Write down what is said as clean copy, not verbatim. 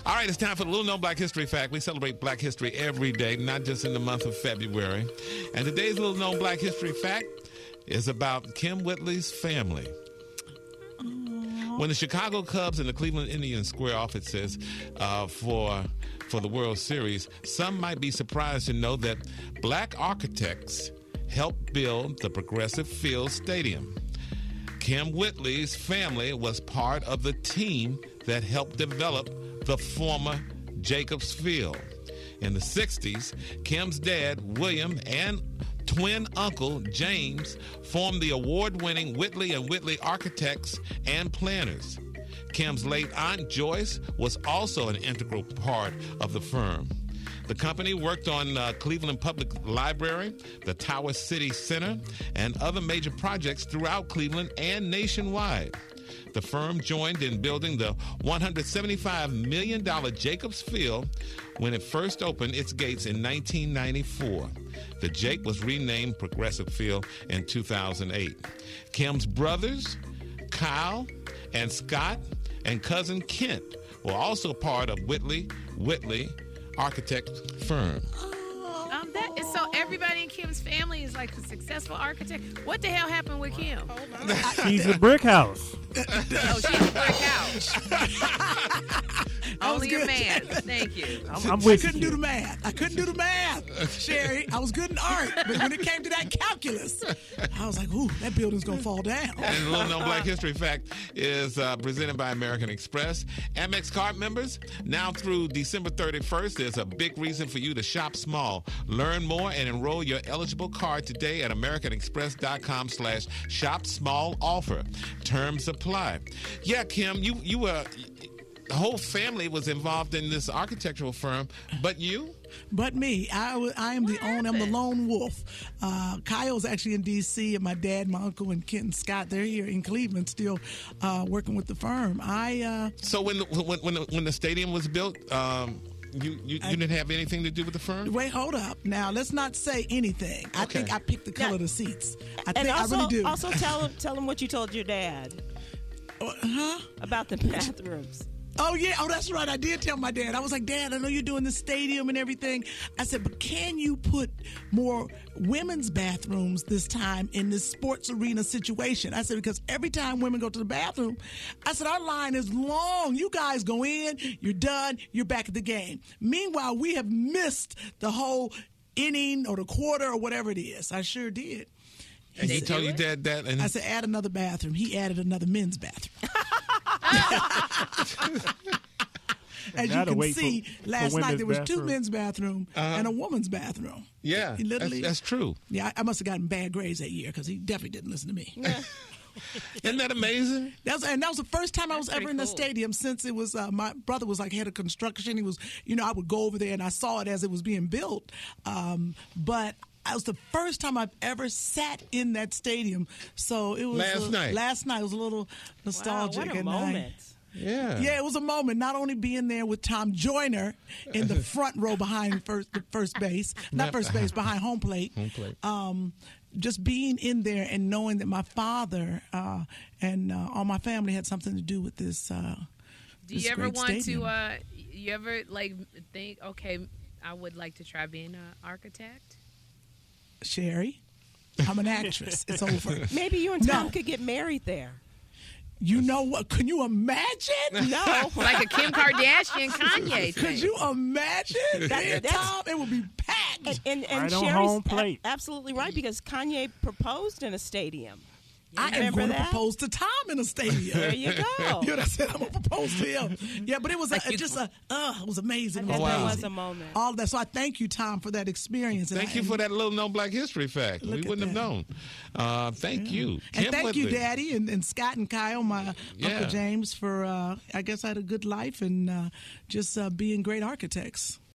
All right, it's time for the Little Known Black History Fact. We celebrate Black history every day, not just in the month of February. And today's Little Known Black History Fact is about Kym Whitley's family. When the Chicago Cubs and the Cleveland Indians square off, it says, for the World Series, some might be surprised to know that black architects helped build the Progressive Field Stadium. Kym Whitley's family was part of the team that helped develop the former Jacobs Field. In the 60s, Kym's dad, William, and twin uncle, James, formed the award-winning Whitley & Whitley Architects and Planners. Kym's late aunt, Joyce, was also an integral part of the firm. The company worked on Cleveland Public Library, the Tower City Center, and other major projects throughout Cleveland and nationwide. The firm joined in building the $175 million Jacobs Field when it first opened its gates in 1994. The Jake was renamed Progressive Field in 2008. Kym's brothers, Kyle and Scott, and cousin Kent were also part of Whitley Architect firm. So everybody in Kym's family is like a successful architect. What the hell happened with Kym? She's a brick house. Oh, she's a brick house. Only a man. Thank you. I'm with I couldn't you. do the math, Sherry. I was good in art, but when it came to that calculus, I was like, ooh, that building's going to fall down. And the Little Known Black History Fact is presented by American Express. Amex card members, now through December 31st, there's a big reason for you to shop small. Learn more and enroll your eligible card today at americanexpress.com/shop small offer. Terms apply. Yeah, Kym, you were... The whole family was involved in this architectural firm, but you? But me. I am the owner. I'm the lone wolf. Kyle's actually in D.C., and my dad, my uncle, and Kent and Scott, they're here in Cleveland still working with the firm. So when the stadium was built, you didn't have anything to do with the firm? Wait, hold up. Now, let's not say anything. I think I picked the color of the seats. I really do. Also, tell him what you told your dad about the bathrooms. Oh, yeah. Oh, that's right. I did tell my dad. I was like, Dad, I know you're doing the stadium and everything. I said, but can you put more women's bathrooms this time in this sports arena situation? I said, because every time women go to the bathroom, I said, our line is long. You guys go in, you're done, you're back at the game. Meanwhile, we have missed the whole inning or the quarter or whatever it is. I sure did. And you told your dad that? And I said, add another bathroom. He added another men's bathroom. As you can see, last night there was two men's bathrooms and a woman's bathroom. Yeah, that's true. Yeah, I must have gotten bad grades that year because he definitely didn't listen to me. Isn't that amazing? That was the first time I was ever in the stadium since it was my brother was like head of construction. He was, I would go over there and I saw it as it was being built. But it was the first time I've ever sat in that stadium. So it was last night. It was a little nostalgic. Wow, what a moment. Yeah, it was a moment. Not only being there with Tom Joyner in the front row behind first base, not first base, behind home plate. Just being in there and knowing that my father and all my family had something to do with this. Do you ever want to? You ever think, okay, I would like to try being an architect? Sherry, I'm an actress. It's over. Maybe you and Tom could get married there. You know what? Can you imagine? No. Like a Kim Kardashian Kanye thing. Could you imagine? Tom, it would be packed. And right on Sherry's home plate. Absolutely right, because Kanye proposed in a stadium. I am going to propose to Tom in a stadium. There you go. I said I'm going to propose to him. Yeah, but it was it was amazing. That was a moment. All of that. So I thank you, Tom, for that experience. Thank you for that little known Black history fact. We wouldn't have known. Thank you. And Kym thank Whitley. you, Daddy, and Scott and Kyle, my Uncle James, for I guess I had a good life and just being great architects.